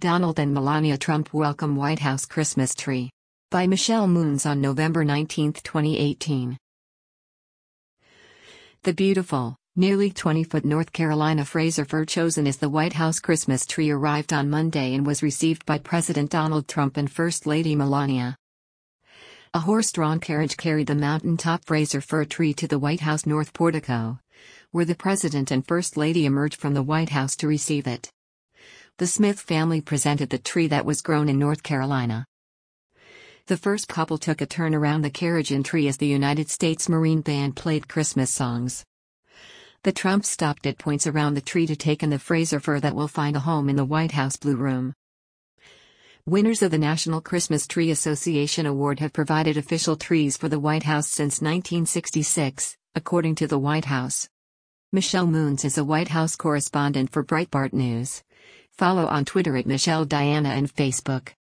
Donald and Melania Trump welcome White House Christmas tree. By Michelle Moons on November 19, 2018. The beautiful, nearly 20-foot North Carolina Fraser fir chosen as the White House Christmas tree arrived on Monday and was received by President Donald Trump and First Lady Melania. A horse-drawn carriage carried the mountaintop Fraser fir tree to the White House North Portico, where the President and First Lady emerged from the White House to receive it. The Smith family presented the tree that was grown in North Carolina. The first couple took a turn around the carriage and tree as the United States Marine Band played Christmas songs. The Trumps stopped at points around the tree to take in the Fraser fir that will find a home in the White House Blue Room. Winners of the National Christmas Tree Association Award have provided official trees for the White House since 1966, according to the White House. Michelle Moons is a White House correspondent for Breitbart News. Follow on Twitter at Michelle Diana and Facebook.